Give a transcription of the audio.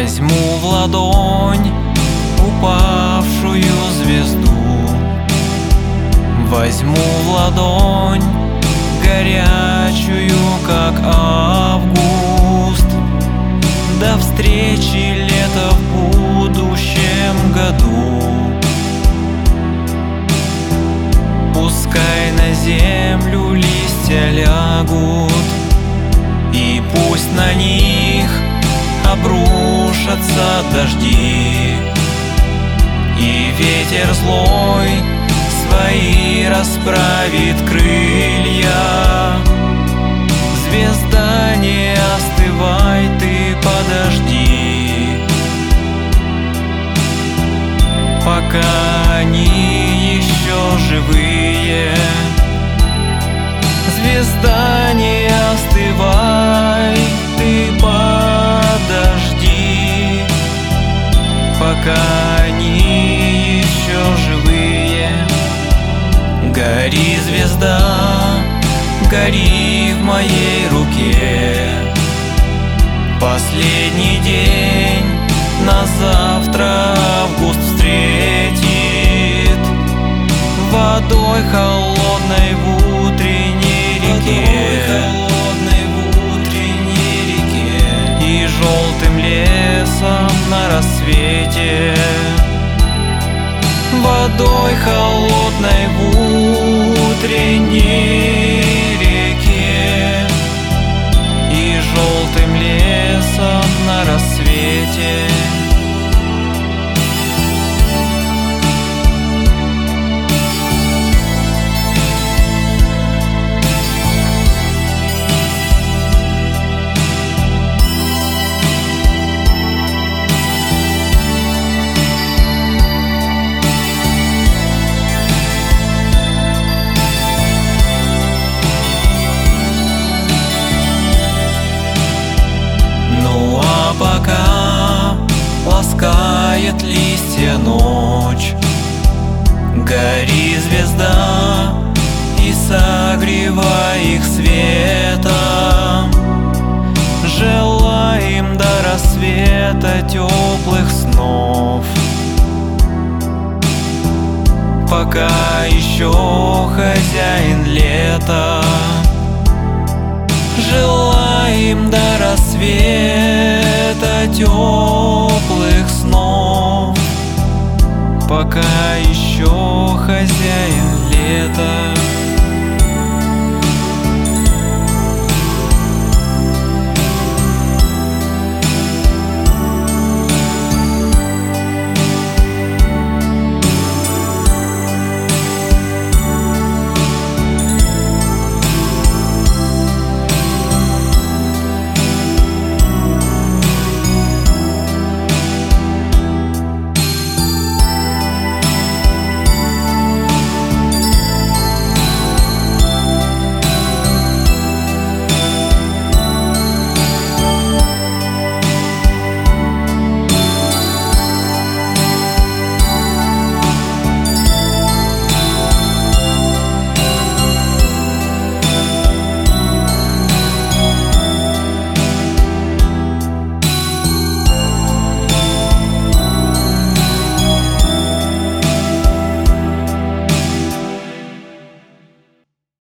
Возьму в ладонь упавшую звезду, возьму в ладонь горячую, как август. До встречи лета в будущем году. Пускай на землю листья лягут, и пусть на них обрушатся дожди, и ветер злой свои расправит крылья. Звезда, не остывай, ты подожди, пока они еще живые. Звезда, не остывай, ты подожди, пока они еще живые. Гори, звезда, гори в моей руке. Последний день на завтра август встретит водой холодной в утренней реке, и желтым лесом на рассвете. Водой холодной в утренней реке, и желтым лесом на рассвете. Пока ласкает листья ночь, гори, звезда, и согревай их светом. Желаем до рассвета теплых снов, пока еще хозяин лета. Желаем до рассвета теплых снов, пока еще хозяин лета.